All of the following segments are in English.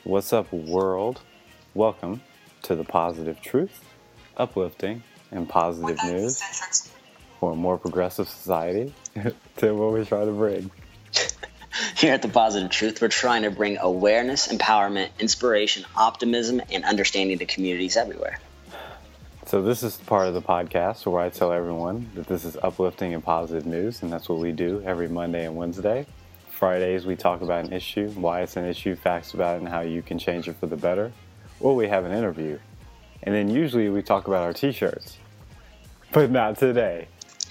What's up, world? Welcome to the Positive Truth, uplifting and positive news for a more progressive society. To what we try to bring. Here at the Positive Truth, we're trying to bring awareness, empowerment, inspiration, optimism, and understanding to communities everywhere. So this is part of the podcast where I tell everyone that this is uplifting and positive news, and that's what we do every Monday and Wednesday. Fridays, we talk about an issue, why it's an issue, facts about it, and how you can change it for the better. Or we have an interview. And then usually we talk about our t-shirts. But not today.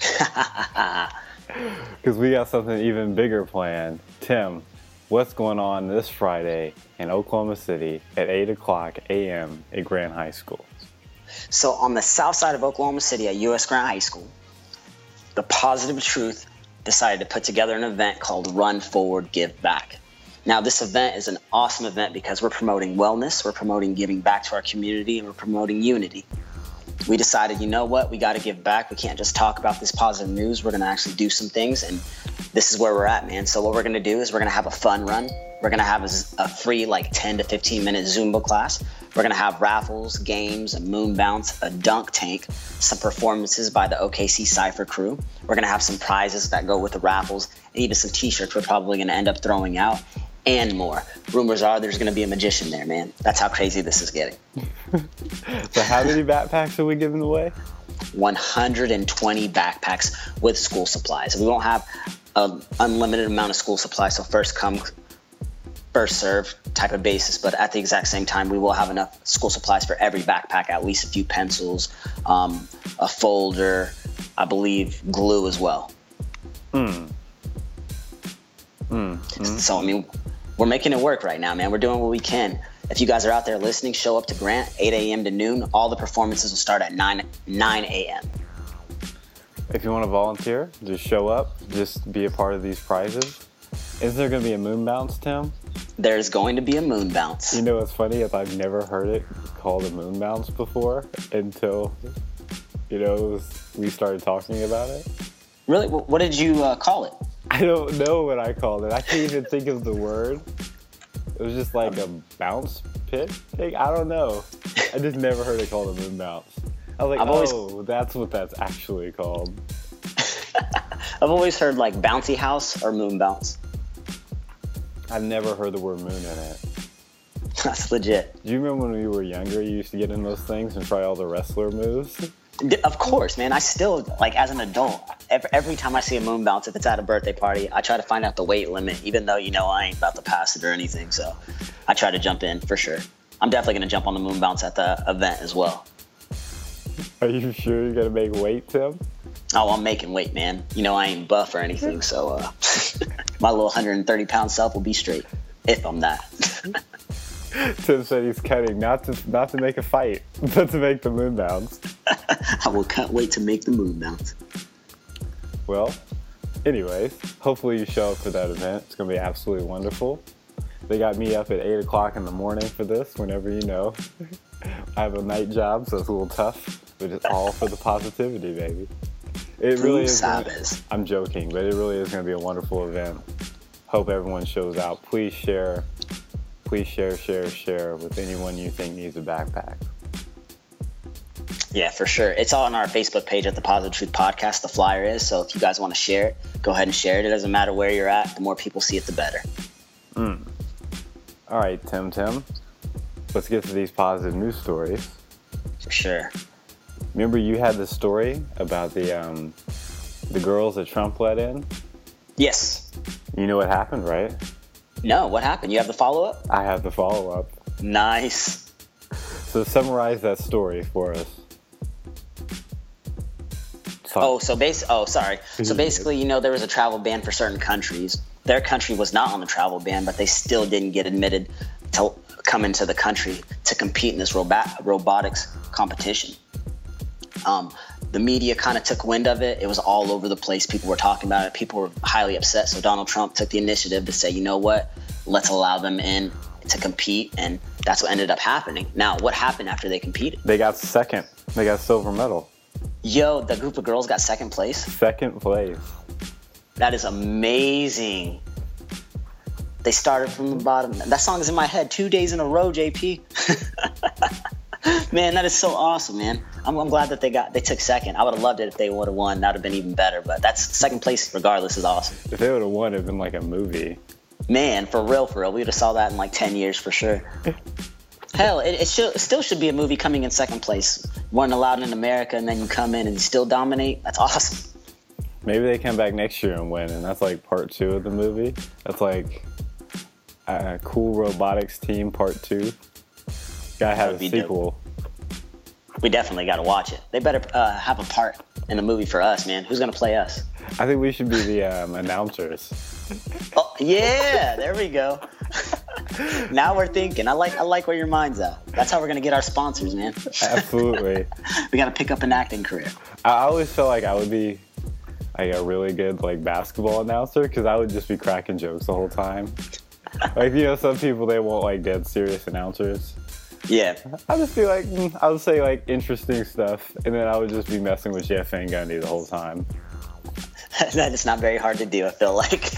Because we got something even bigger planned. Tim, what's going on this Friday in Oklahoma City at 8 o'clock a.m. at Grant High School? So on the south side of Oklahoma City at U.S. Grant High School, the Positive Truth decided to put together an event called Run Forward, Give Back. Now, this event is an awesome event because we're promoting wellness, we're promoting giving back to our community, and we're promoting unity. We decided, you know what, we got to give back. We can't just talk about this positive news. We're going to actually do some things, and this is where we're at, man. So what we're going to do is we're going to have a fun run. We're going to have a free 10 to 15 minute Zumba class. We're going to have raffles, games, a moon bounce, a dunk tank, some performances by the OKC Cypher crew. We're going to have some prizes that go with the raffles, and even some t-shirts we're probably going to end up throwing out, and more. Rumors are there's going to be a magician there, man. That's how crazy this is getting. So how many backpacks are we giving away? 120 backpacks with school supplies. We won't have an unlimited amount of school supplies, so first come, first serve type of basis, but at the exact same time, we will have enough school supplies for every backpack, at least a few pencils, a folder, I believe glue as well. So, I mean, we're making it work right now, man. We're doing what we can. If you guys are out there listening, show up to Grant, 8 a.m. to noon. All the performances will start at 9 a.m. If you want to volunteer, just show up, just be a part of these prizes. Is there going to be a moon bounce, Tim? There's going to be a moon bounce. You know what's funny is I've never heard it called a moon bounce before until, we started talking about it. Really? What did you call it? I don't know what I called it. I can't even think of the word. It was just like a bounce pit thing. I don't know. I just never heard it called a moon bounce. I was like, that's what that's actually called. I've always heard bouncy house or moon bounce. I've never heard the word moon in it. That's legit. Do you remember when we were younger, you used to get in those things and try all the wrestler moves? Of course, man. I still, as an adult, every time I see a moon bounce, if it's at a birthday party, I try to find out the weight limit, even though, I ain't about to pass it or anything. So I try to jump in for sure. I'm definitely going to jump on the moon bounce at the event as well. Are you sure you're going to make weight, Tim? Oh, I'm making weight, man. I ain't buff or anything, so my little 130-pound self will be straight, if I'm that. Tim said he's cutting not to make a fight, but to make the moon bounce. I will cut weight to make the moon bounce. Well, anyways, hopefully you show up for that event. It's going to be absolutely wonderful. They got me up at 8 o'clock in the morning for this, whenever you know. I have a night job, so it's a little tough, but it's all for the positivity, baby. It really is. I'm joking, but it really is going to be a wonderful event. Hope everyone shows out. Please share with anyone you think needs a backpack. Yeah, for sure. It's all on our Facebook page at the Positive Truth Podcast. The flyer is. So if you guys want to share it, go ahead and share it. It doesn't matter where you're at. The more people see it, the better. All right, Tim. Let's get to these positive news stories. For sure. Remember you had this story about the girls that Trump let in? Yes. You know what happened, right? No, what happened? You have the follow-up? I have the follow-up. Nice. So summarize that story for us. So basically, there was a travel ban for certain countries. Their country was not on the travel ban, but they still didn't get admitted to come into the country to compete in this robotics competition. The media kind of took wind of it. It was all over the place. People were talking about it. People were highly upset. So Donald Trump took the initiative to say, you know what, let's allow them in to compete. And that's what ended up happening. Now, what happened after they competed? They got second. They got silver medal. Yo, the group of girls got second place? Second place. That is amazing. They started from the bottom. That song is in my head 2 days in a row, JP. Man, that is so awesome, man. I'm glad that they took second. I would have loved it if they would have won. That would have been even better. But that's second place regardless is awesome. If they would have won, it'd been like a movie. Man, for real. We would have saw that in like 10 years for sure. Hell, it still should be a movie coming in second place. One allowed in America, and then you come in and you still dominate. That's awesome. Maybe they come back next year and win, and that's like part 2 of the movie. That's like Cool Robotics Team Part 2. Gotta have a sequel. Dope. We definitely gotta watch it. They better have a part in the movie for us, man. Who's gonna play us? I think we should be the announcers. Oh yeah, there we go. Now we're thinking. I like where your mind's at. That's how we're gonna get our sponsors, man. Absolutely. We gotta pick up an acting career. I always felt like I would be like a really good like basketball announcer because I would just be cracking jokes the whole time. Like, you know, some people, they want like dead serious announcers. Yeah. I'll just be like, I would say like interesting stuff, and then I would just be messing with Jeff Van Gundy the whole time. That is not very hard to do, I feel like.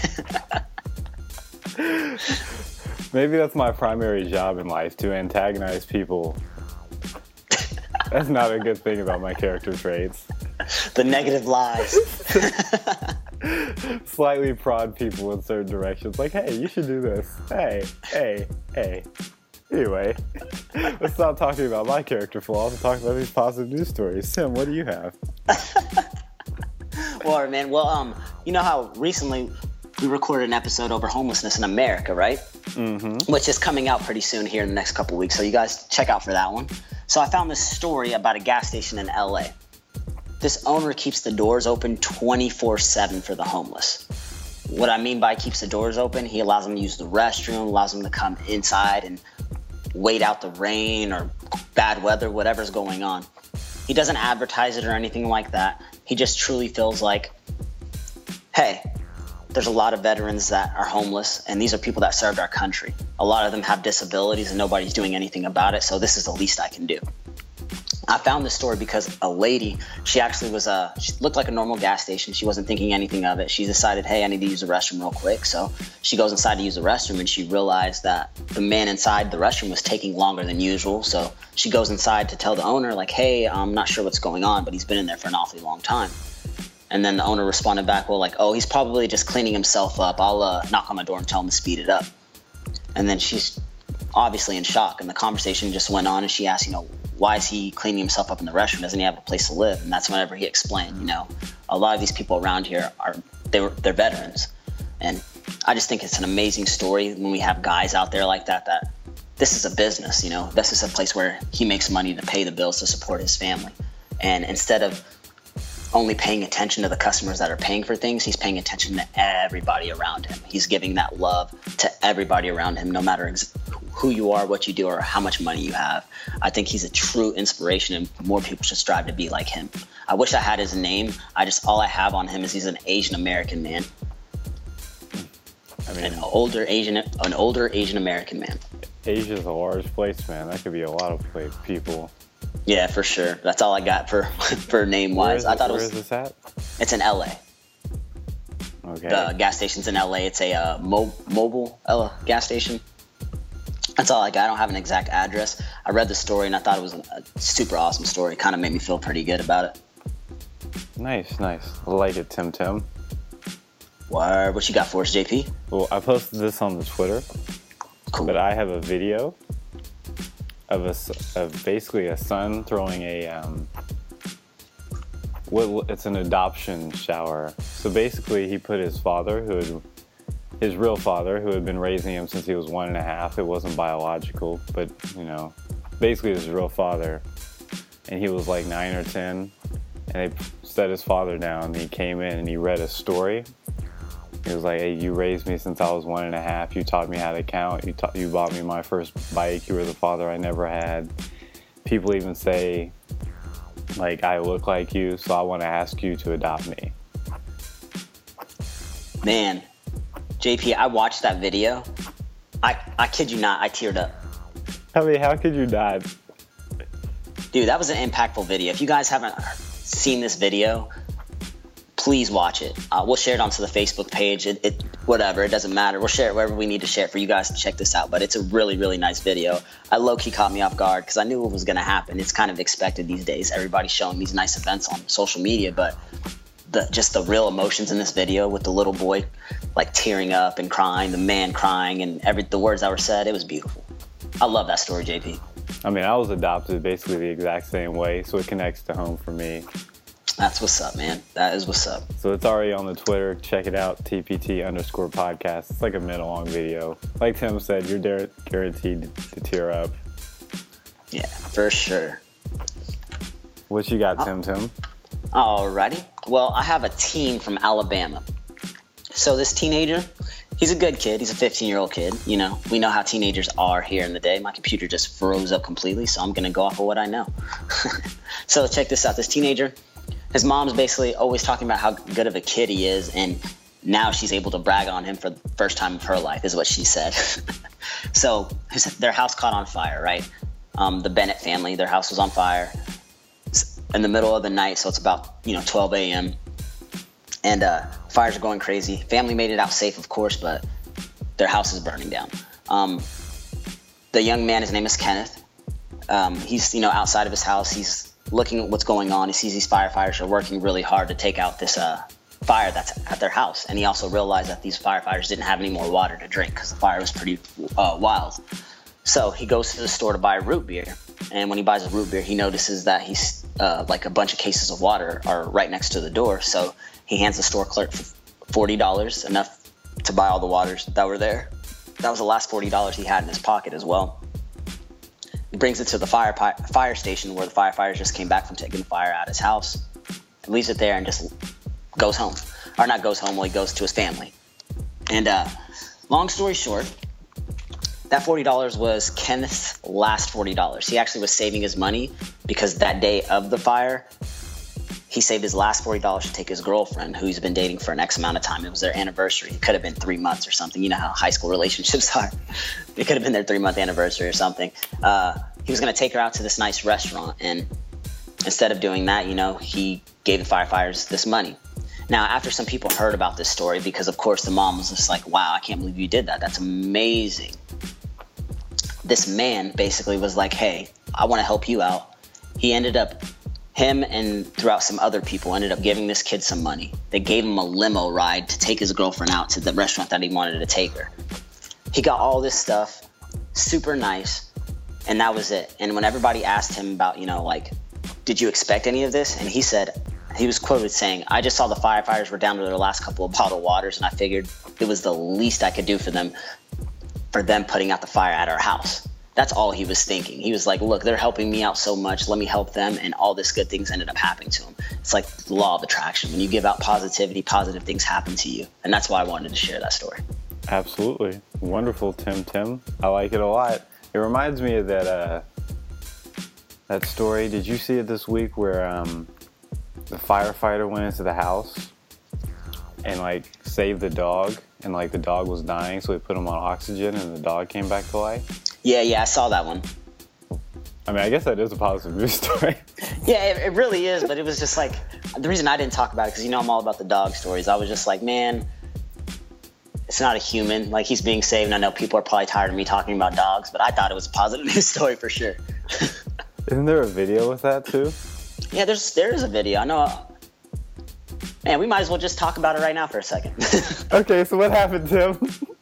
Maybe that's my primary job in life, to antagonize people. That's not a good thing about my character traits. The negative lies. Slightly prod people in certain directions. Like, hey, you should do this. Hey. Anyway, let's stop talking about my character flaws and talk about these positive news stories. Tim, what do you have? Well, man, you know how recently we recorded an episode over homelessness in America, right? Mm-hmm. Which is coming out pretty soon here in the next couple weeks, so you guys check out for that one. So I found this story about a gas station in LA. This owner keeps the doors open 24/7 for the homeless. What I mean by keeps the doors open, he allows them to use the restroom, allows them to come inside and wait out the rain or bad weather, whatever's going on. He doesn't advertise it or anything like that. He just truly feels like, hey, there's a lot of veterans that are homeless, and these are people that served our country. A lot of them have disabilities and nobody's doing anything about it, so this is the least I can do. I found this story because a lady, she actually was she looked like a normal gas station. She wasn't thinking anything of it. She decided, hey, I need to use the restroom real quick. So she goes inside to use the restroom, and she realized that the man inside the restroom was taking longer than usual. So she goes inside to tell the owner, like, hey, I'm not sure what's going on, but he's been in there for an awfully long time. And then the owner responded back, well, like, oh, he's probably just cleaning himself up. I'll knock on my door and tell him to speed it up. And then she's obviously in shock, and the conversation just went on, and she asked, why is he cleaning himself up in the restroom? Doesn't he have a place to live? And that's whenever he explained, a lot of these people around here they're veterans. And I just think it's an amazing story when we have guys out there like that this is a business, this is a place where he makes money to pay the bills to support his family. And instead of only paying attention to the customers that are paying for things, he's paying attention to everybody around him. He's giving that love to everybody around him, no matter who you are, what you do, or how much money you have. I think he's a true inspiration, and more people should strive to be like him. I wish I had his name. All I have on him is he's an Asian American man. I mean, an older Asian American man. Asia's a large place, man. That could be a lot of people. Yeah, for sure. That's all I got for name wise. Where is this at? It's in LA. Okay. The gas station's in LA. It's a mobile gas station. That's all I got. I don't have an exact address. I read the story and I thought it was a super awesome story. It kind of made me feel pretty good about it. Nice. I like it, Tim. What you got for us, JP? Well, I posted this on the Twitter. Cool. But I have a video of basically a son throwing it's an adoption shower. So basically he put his real father, who had been raising him since he was 1.5. It wasn't biological, but basically his real father. And he was like 9 or 10, and they set his father down, and he came in and he read a story. He was like, hey, you raised me since I was 1.5. You taught me how to count. You bought me my first bike. You were the father I never had. People even say, like, I look like you, so I want to ask you to adopt me. Man, JP, I watched that video. I kid you not, I teared up. I mean, how could you not? Dude, that was an impactful video. If you guys haven't seen this video, please watch it. We'll share it onto the Facebook page. whatever, it doesn't matter. We'll share it wherever we need to share it for you guys to check this out. But it's a really, really nice video. I low-key caught me off guard because I knew what was going to happen. It's kind of expected these days. Everybody's showing these nice events on social media, but just the real emotions in this video with the little boy like tearing up and crying, the man crying, and the words that were said, it was beautiful. I love that story, JP. I mean, I was adopted basically the exact same way, so it connects to home for me. That's what's up, man. That is what's up. So it's already on the Twitter. Check it out, TPT_podcast. It's like a minute-long video. Like Tim said, you're guaranteed to tear up. Yeah, for sure. What you got, Tim? Alrighty. Well, I have a teen from Alabama. So this teenager, he's a good kid. He's a 15-year-old kid. You know, we know how teenagers are here in the day. My computer just froze up completely, so I'm going to go off of what I know. So check this out. This teenager, his mom's basically always talking about how good of a kid he is, and now she's able to brag on him for the first time of her life, is what she said. So their house caught on fire, right? The Bennett family, their house was on fire in the middle of the night, so it's about 12 a.m. and fires are going crazy. Family made it out safe, of course, but their house is burning down. The young man, his name is Kenneth. He's outside of his house. He's looking at what's going on. He sees these firefighters are working really hard to take out this fire that's at their house, and he also realized that these firefighters didn't have any more water to drink because the fire was pretty wild. So he goes to the store to buy a root beer, and when he buys a root beer, he notices that he's like a bunch of cases of water are right next to the door. So he hands the store clerk $40, enough to buy all the waters that were there. That was the last $40 he had in his pocket as well. He brings it to the fire station where the firefighters just came back from taking the fire out of his house. Leaves it there and just goes home. Or not goes home, well, he goes to his family. And long story short, that $40 was Kenneth's last $40. He actually was saving his money because that day of the fire, he saved his last $40 to take his girlfriend, who he's been dating for an X amount of time. It was their anniversary. It could have been 3 months or something. You know how high school relationships are. It could have been their 3-month anniversary or something. He was going to take her out to this nice restaurant, and instead of doing that, he gave the firefighters this money. Now, after some people heard about this story, because of course the mom was just like, wow, I can't believe you did that. That's amazing. This man basically was like, hey, I want to help you out. Him and throughout some other people ended up giving this kid some money. They gave him a limo ride to take his girlfriend out to the restaurant that he wanted to take her. He got all this stuff, super nice, and that was it. And when everybody asked him about, did you expect any of this? And he said, he was quoted saying, I just saw the firefighters were down to their last couple of bottled waters, and I figured it was the least I could do for them putting out the fire at our house. That's all he was thinking. He was like, look, they're helping me out so much. Let me help them. And all this good things ended up happening to him. It's like the law of attraction. When you give out positivity, positive things happen to you. And that's why I wanted to share that story. Absolutely. Wonderful, Tim. I like it a lot. It reminds me of that story. Did you see it this week where the firefighter went into the house and saved the dog, and the dog was dying, so he put him on oxygen and the dog came back to life? Yeah, I saw that one. I mean, I guess that is a positive news story. Yeah, it really is, but it was just like, the reason I didn't talk about it, because I'm all about the dog stories. I was just like, man, it's not a human. He's being saved, and I know people are probably tired of me talking about dogs, but I thought it was a positive news story for sure. Isn't there a video with that too? Yeah, there is a video. I know. Man, we might as well just talk about it right now for a second. Okay, so what happened, Tim?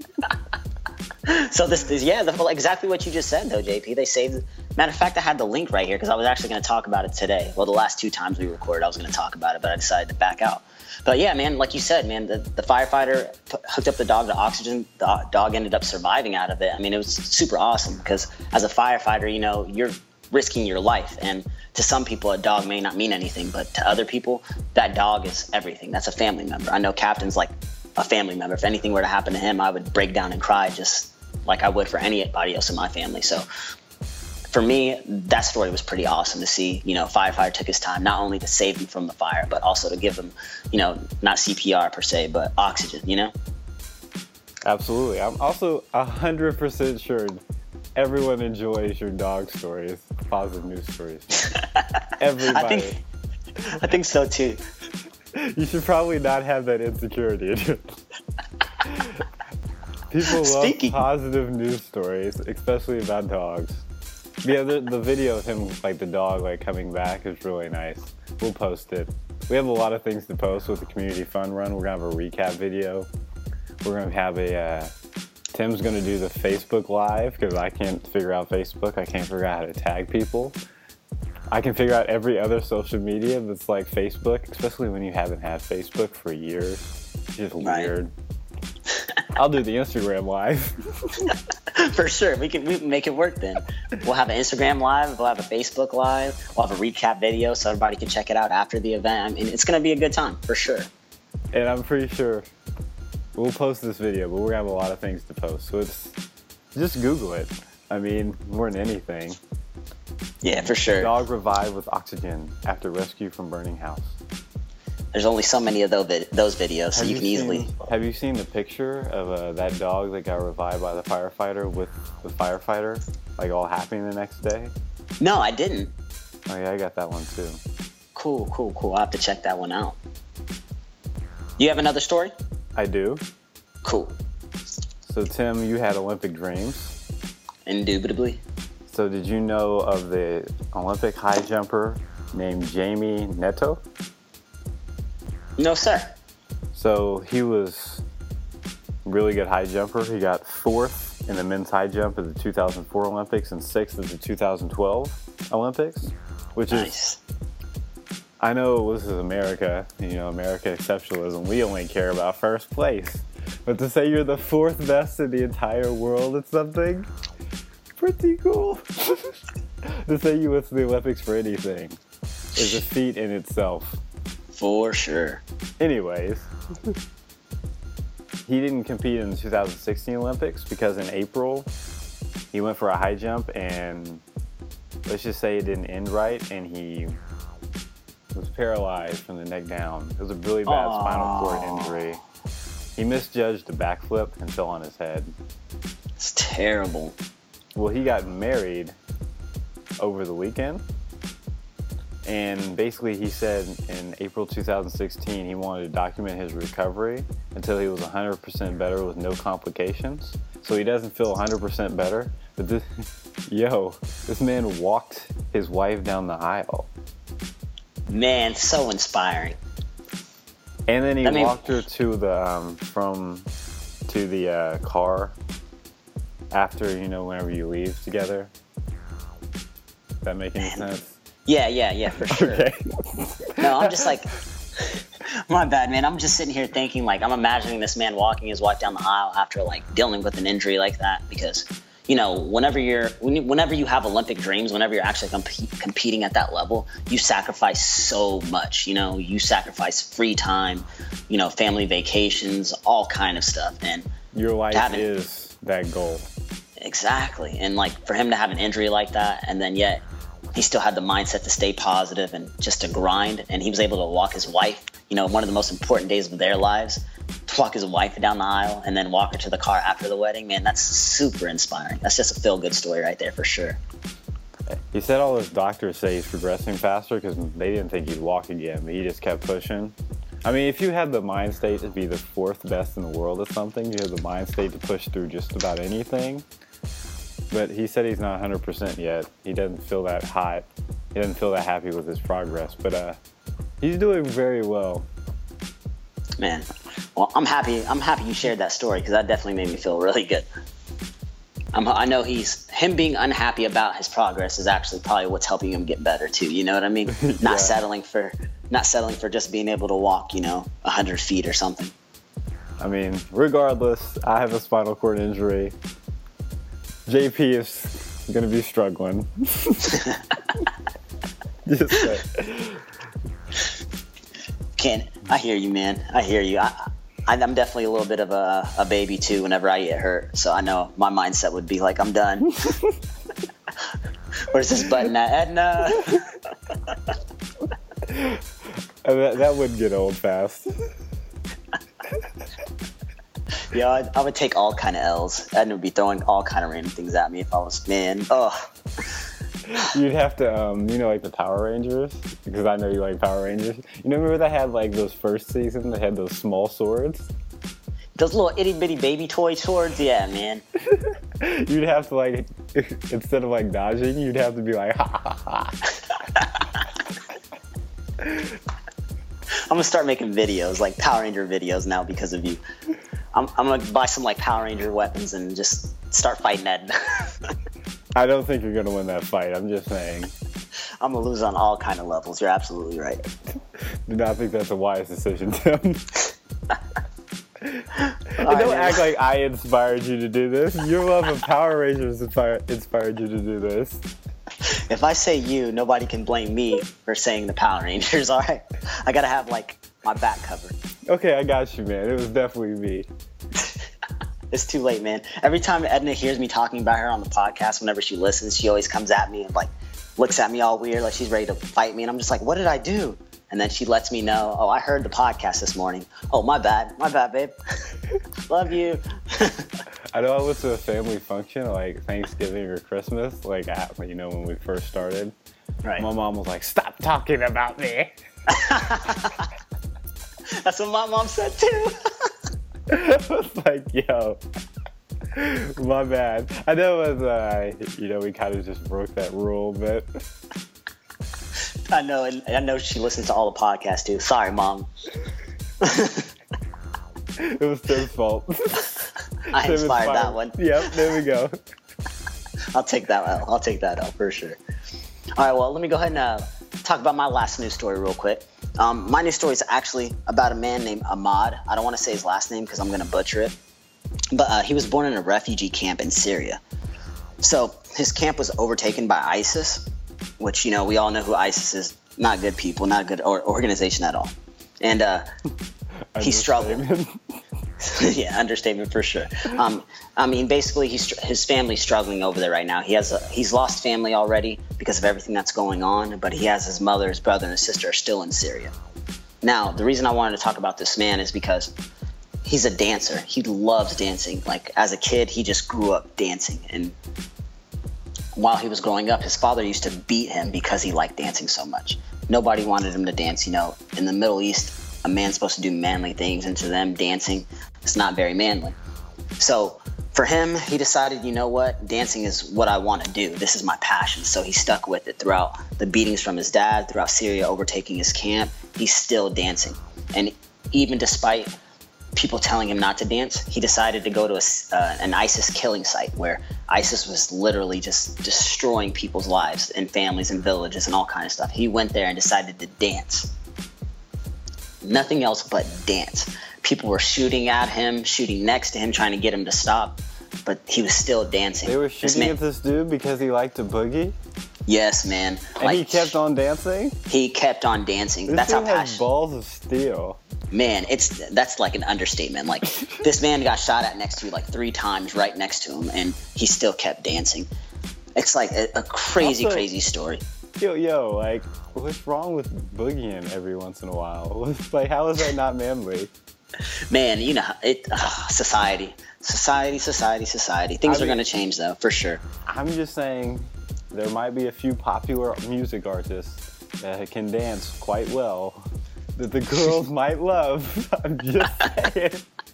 So exactly what you just said, though, JP. They saved. Matter of fact, I had the link right here because I was actually going to talk about it today. Well, the last 2 times we recorded, I was going to talk about it, but I decided to back out. But yeah, man, like you said, man, the firefighter hooked up the dog to oxygen. The dog ended up surviving out of it. I mean, it was super awesome because as a firefighter, you're risking your life. And to some people, a dog may not mean anything, but to other people, that dog is everything. That's a family member. I know Captain's like a family member. If anything were to happen to him, I would break down and cry just like I would for anybody else in my family. So for me, that story was pretty awesome to see. Firefighter took his time not only to save him from the fire, but also to give him, not CPR per se, but oxygen, Absolutely. I'm also 100% sure everyone enjoys your dog stories, positive news stories. Everybody. I think so too. You should probably not have that insecurity. People love Speaking. positive news stories, especially about dogs. Yeah, the video of him, like the dog, like coming back is really nice. We'll post it. We have a lot of things to post with the community fun run. We're gonna have a recap video. We're gonna have Tim's gonna do the Facebook Live because I can't figure out Facebook. I can't figure out how to tag people. I can figure out every other social media that's like Facebook, especially when you haven't had Facebook for years. It's just weird. I'll do the Instagram Live. For sure. We can make it work then. We'll have an Instagram Live. We'll have a Facebook Live. We'll have a recap video so everybody can check it out after the event. I mean, it's going to be a good time, for sure. And I'm pretty sure we'll post this video, but we're going to have a lot of things to post. So it's just Google it. I mean, more than anything. Yeah, for sure. Dog revived with oxygen after rescue from burning house. There's only so many of those videos, so you can easily... Have you seen the picture of that dog that got revived by the firefighter with the firefighter, like all happy the next day? No, I didn't. Oh yeah, I got that one too. Cool. I'll have to check that one out. You have another story? I do. Cool. So Tim, you had Olympic dreams. Indubitably. So did you know of the Olympic high jumper named Jamie Neto? No, sir. So he was a really good high jumper. He got 4th in the men's high jump at the 2004 Olympics and 6th at the 2012 Olympics, which nice. is, I know this is America, American exceptionalism. We only care about first place. But to say you're the 4th best in the entire world at something, pretty cool. To say you went to the Olympics for anything is a feat in itself. For sure. Anyways, he didn't compete in the 2016 Olympics because in April he went for a high jump and let's just say it didn't end right and he was paralyzed from the neck down. It was a really bad spinal cord injury. He misjudged a backflip and fell on his head. It's terrible. Well, he got married over the weekend. And basically he said in April 2016 he wanted to document his recovery until he was 100% better with no complications. So he doesn't feel 100% better. But this man walked his wife down the aisle. Man, so inspiring. And then he walked her to the car after, whenever you leave together. Does that make any sense? Yeah, for sure. Okay. No, I'm just like, my bad, man. I'm just sitting here thinking, like, I'm imagining this man walking his wife down the aisle after, like, dealing with an injury like that. Because, whenever you have Olympic dreams, whenever you're actually competing at that level, you sacrifice so much. You sacrifice free time, family vacations, all kind of stuff. And your life is that goal. Exactly. And, like, for him to have an injury like that and then yet he still had the mindset to stay positive and just to grind. And he was able to walk his wife, one of the most important days of their lives, to walk his wife down the aisle and then walk her to the car after the wedding. Man, that's super inspiring. That's just a feel-good story right there for sure. He said all his doctors say he's progressing faster because they didn't think he'd walk again, but he just kept pushing. I mean, if you had the mind state to be the 4th best in the world at something, you have the mind state to push through just about anything. But he said he's not 100% yet. He doesn't feel that hot. He doesn't feel that happy with his progress. But he's doing very well. Man, well, I'm happy you shared that story because that definitely made me feel really good. I know him being unhappy about his progress is actually probably what's helping him get better too. You know what I mean? Yeah. Not settling for just being able to walk, 100 feet or something. I mean, regardless, I have a spinal cord injury. JP is going to be struggling. I hear you, man. I hear you. I'm definitely a little bit of a baby too whenever I get hurt. So I know my mindset would be like, I'm done. Where's this button at, Edna? That would get old fast. Yeah, I would take all kind of L's. Edna would be throwing all kind of random things at me if I was, man. Oh. You'd have to, like the Power Rangers, because I know you like Power Rangers. Remember they had like those first season, they had those small swords? Those little itty bitty baby toy swords, yeah, man. You'd have to like, instead of like dodging, you'd have to be like, ha ha ha. I'm gonna start making videos, like Power Ranger videos now because of you. I'm gonna buy some like Power Ranger weapons and just start fighting Ed. I don't think you're gonna win that fight. I'm just saying. I'm gonna lose on all kind of levels. You're absolutely right. Do not think that's a wise decision, Tim. Right, don't man. act like I inspired you to do this. Your love of Power Rangers inspired you to do this. If I say you, nobody can blame me for saying the Power Rangers, all right? I gotta have, like, my back covered. Okay, I got you, man. It was definitely me. It's too late, man. Every time Edna hears me talking about her on the podcast, whenever she listens, she always comes at me and, like, looks at me all weird, like she's ready to fight me. And I'm just like, what did I do? And then she lets me know, oh, I heard the podcast this morning. Oh, my bad, babe. Love you. I know I went to a family function, like Thanksgiving or Christmas, like when we first started. Right. My mom was like, stop talking about me. That's what my mom said too. I was like, yo, my bad. I know it was, we kind of just broke that rule, but. I know, and I know she listens to all the podcasts too. Sorry, Mom. It was Tim's fault. I inspired that one. Yep, there we go. I'll take that out for sure. All right, well, let me go ahead and talk about my last news story real quick. My news story is actually about a man named Ahmad. I don't want to say his last name because I'm going to butcher it. But he was born in a refugee camp in Syria. So his camp was overtaken by ISIS, which, we all know who ISIS is. Not good people, not a good organization at all. And he struggled. Yeah, understatement for sure. Basically, his family's struggling over there right now. He's lost family already because of everything that's going on, but he has his mother, his brother, and his sister are still in Syria. Now, the reason I wanted to talk about this man is because he's a dancer. He loves dancing. Like, as a kid, he just grew up dancing. And while he was growing up, his father used to beat him because he liked dancing so much. Nobody wanted him to dance. In the Middle East, a man's supposed to do manly things, and to them, dancing is not very manly. So for him, he decided, you know what, dancing is what I want to do. This is my passion. So he stuck with it throughout the beatings from his dad, throughout Syria overtaking his camp. He's still dancing. And even despite people telling him not to dance, he decided to go to an ISIS killing site where ISIS was literally just destroying people's lives and families and villages and all kind of stuff. He went there and decided to dance. Nothing else but dance. People were shooting at him, shooting next to him, trying to get him to stop, but he was still dancing. They were shooting at this dude because he liked to boogie? Yes, man. And he kept on dancing? He kept on dancing. This That's dude how has balls of steel. Man, that's like an understatement. Like, this man got shot at next to you like 3 times right next to him, and he still kept dancing. It's like a crazy story. Yo, like, what's wrong with boogieing every once in a while? Like, how is that not manly? Man, society. Things are going to change, though, for sure. I'm just saying there might be a few popular music artists that can dance quite well that the girls might love. I'm just saying.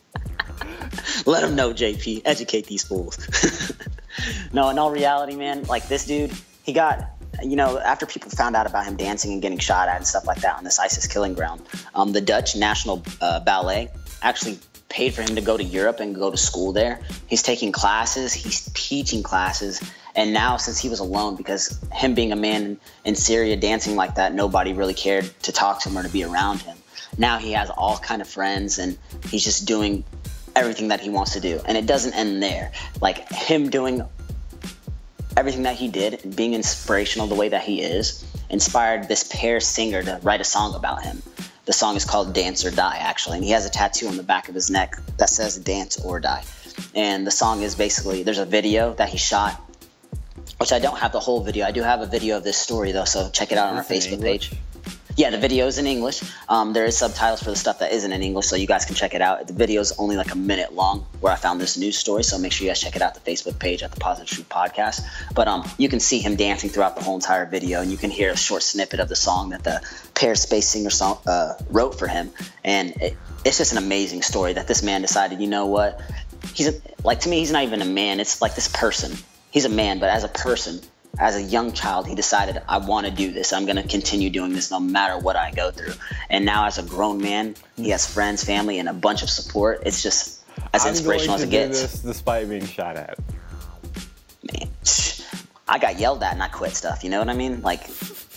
Let them know, JP. Educate these fools. No, in all reality, man, like, this dude, he got... after people found out about him dancing and getting shot at and stuff like that on this ISIS killing ground, the Dutch National Ballet actually paid for him to go to Europe and go to school there. He's taking classes, he's teaching classes, and now since he was alone, because him being a man in Syria dancing like that, nobody really cared to talk to him or to be around him. Now he has all kind of friends, and he's just doing everything that he wants to do. And it doesn't end there. Like, him doing everything that he did and being inspirational the way that he is inspired this Pear singer to write a song about him. The song is called Dance or Die, actually, and he has a tattoo on the back of his neck that says Dance or Die. And the song is basically, there's a video that he shot, which I don't have the whole video. I do have a video of this story, though, so check it out on our Facebook page. Yeah, the video's in English. There is subtitles for the stuff that isn't in English, so you guys can check it out. The video's only like a minute long where I found this news story, so make sure you guys check it out, the Facebook page at the Positive Truth Podcast. But you can see him dancing throughout the whole entire video, and you can hear a short snippet of the song that the Pair Space Singer wrote for him. And it's just an amazing story that this man decided, you know what? To me, he's not even a man. It's like this person. He's a man, but as a person, as a young child, he decided, I want to do this. I'm going to continue doing this no matter what I go through. And now as a grown man, he has friends, family, and a bunch of support. It's just as inspirational as it gets. This despite being shot at. Man, I got yelled at and I quit stuff. You know what I mean? Like,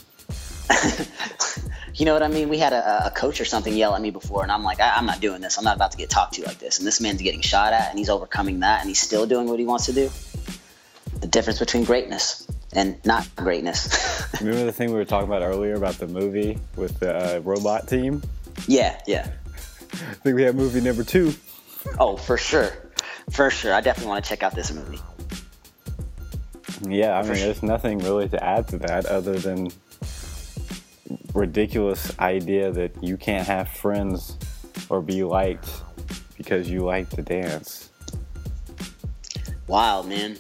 you know what I mean? We had a coach or something yell at me before, and I'm like, I'm not doing this. I'm not about to get talked to like this. And this man's getting shot at, and he's overcoming that, and he's still doing what he wants to do. The difference between greatness and not greatness. Remember the thing we were talking about earlier about the movie with the robot team? Yeah. I think we have movie number 2. Oh, for sure. I definitely want to check out this movie. Yeah, I mean, there's nothing really to add to that other than ridiculous idea that you can't have friends or be liked because you like to dance. Wild, man.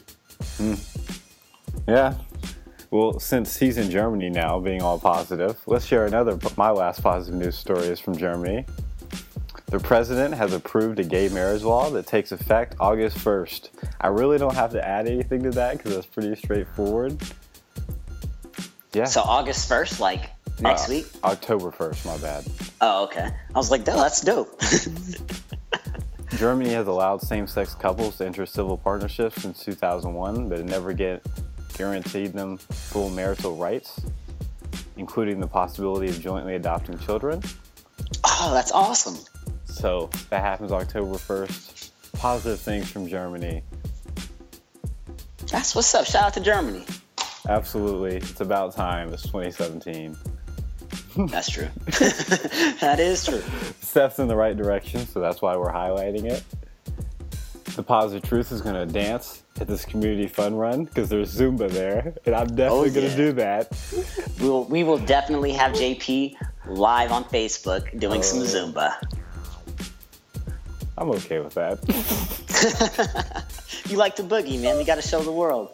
Yeah. Well, since he's in Germany now, being all positive, let's share my last positive news story is from Germany. The president has approved a gay marriage law that takes effect August 1st. I really don't have to add anything to that because that's pretty straightforward. Yeah. So August 1st, like next week? October 1st, my bad. Oh, okay. I was like, that's dope. Germany has allowed same-sex couples to enter civil partnerships since 2001, but it never guaranteed them full marital rights, including the possibility of jointly adopting children. Oh, that's awesome. So that happens October 1st. Positive things from Germany. That's what's up. Shout out to Germany. Absolutely. It's about time. It's 2017. That's true. That is true. Steps in the right direction, so that's why we're highlighting it. The Positive Truth is going to dance at this community fun run because there's Zumba there, and I'm definitely going to do that. We will definitely have JP live on Facebook doing some Zumba. I'm okay with that. You like to boogie, man. We got to show the world.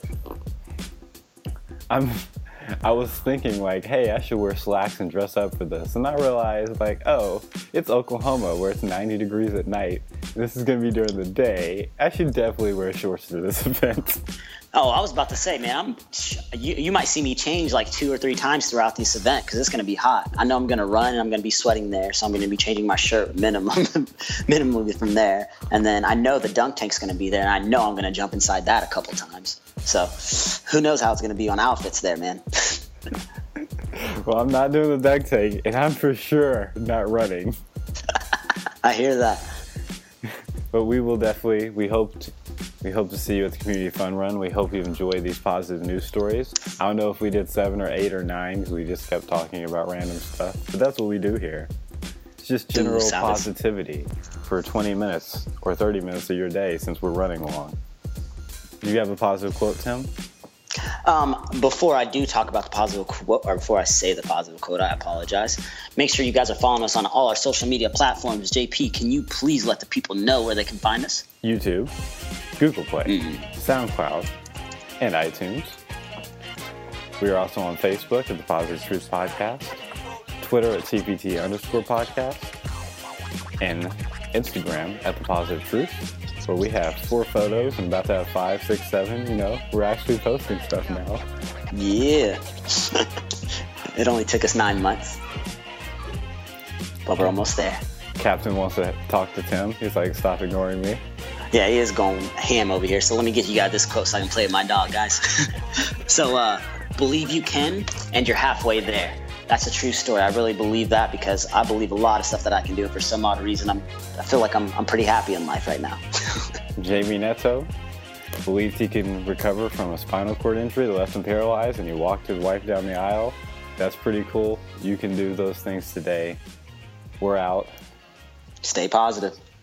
I was thinking like, hey, I should wear slacks and dress up for this. And I realized like, oh, it's Oklahoma where it's 90 degrees at night. This is going to be during the day. I should definitely wear shorts to this event. Oh, I was about to say, man, you might see me change like 2 or 3 times throughout this event because it's going to be hot. I know I'm going to run and I'm going to be sweating there, so I'm going to be changing my shirt minimally from there. And then I know the dunk tank's going to be there, and I know I'm going to jump inside that a couple times. So who knows how it's going to be on outfits there, man. Well, I'm not doing the dunk tank, and I'm for sure not running. I hear that. But we will definitely, we hope to see you at the Community Fun Run. We hope you enjoy these positive news stories. I don't know if we did 7 or 8 or 9 because we just kept talking about random stuff, but that's what we do here. It's just general positivity for 20 minutes or 30 minutes of your day since we're running along. Do you have a positive quote, Tim? Before I do talk about the positive quote, or before I say the positive quote, I apologize. Make sure you guys are following us on all our social media platforms. JP, can you please let the people know where they can find us? YouTube, Google Play, SoundCloud, and iTunes. We are also on Facebook at the Positive Truth Podcast, Twitter at TPT_podcast, and Instagram at the Positive Truth, where we have 4 photos and about to have 5, 6, 7. You know, we're actually posting stuff now. Yeah. It only took us 9 months, but we're almost there. Captain wants to talk to Tim. He's like, stop ignoring me. Yeah, he is going ham over here. So let me get you guys this quote so I can play with my dog, guys. So, believe you can, and you're halfway there. That's a true story. I really believe that because I believe a lot of stuff that I can do. For some odd reason, I feel like I'm pretty happy in life right now. Jamie Neto believed he can recover from a spinal cord injury that left him paralyzed, and he walked his wife down the aisle. That's pretty cool. You can do those things today. We're out. Stay positive.